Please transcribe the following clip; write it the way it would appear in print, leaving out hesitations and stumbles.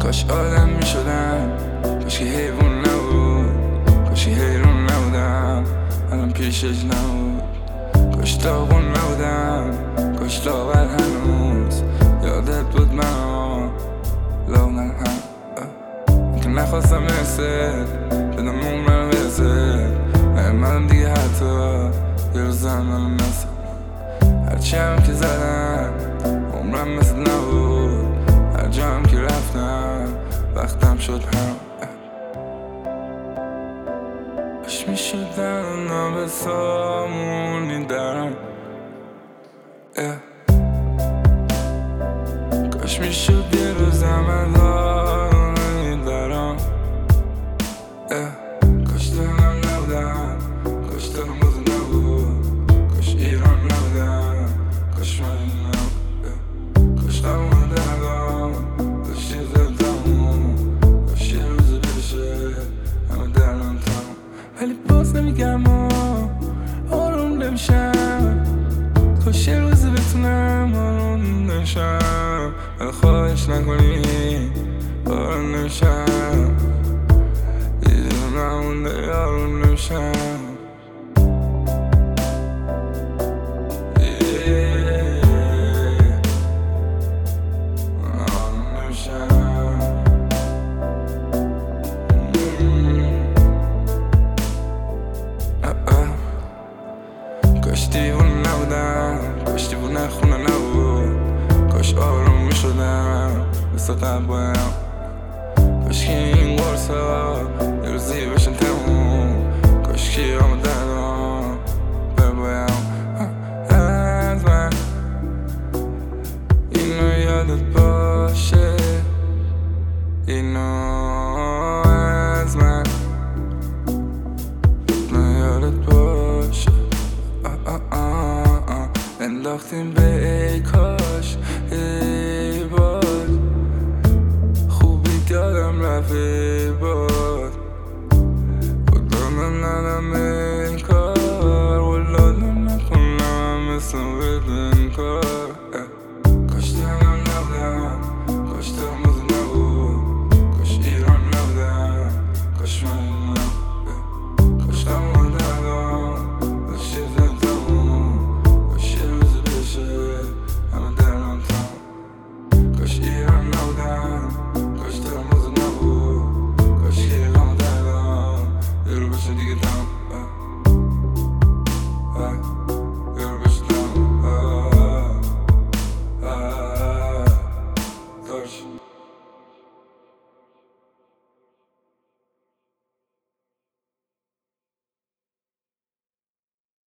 کاش آدم میشدم، کاش که حیوان نبود، کاش که حیرون نبودم الان پیشش نبود. کاش داغون نبودم، کاش لاغر هنوز یادت بود من لاغر هم که نخواستم برسه بدم عمرم برسه. نیومدم دیگه حتی یه روزم منو مثل هرچی هم که زدم عمرم مثل نبود. هر جا هم که رفتم وقتم شد هم کاش میشد الان به سامونی درم، کاش میشد یه روزم الان درم، کاش دلم نبودم، کاش دلم بازم نبود، کاش ایران نبودم، کاش من نبود، کاش قبول ندارم، کاش یه زدم، کاش یه روز بشه همه درم تمام. ولی باز نمیگم آروم نمیشم، کاش یه روز بتونم آروم نمیشم. ولی خواهش نکنی آروم نمیشم، دیدم نمونده آروم نمیشم. کاش دیوونه نبودم، کاش دیوونه خونه نبود، کاش آروم میشدم مثل قبل بایم. کاش که این قرصا یه روزی بشن تموم، کاش که آمدنم بربایم از من. اینو یادت باشه، اینو از من یادت باشه. انداختیم به ای کار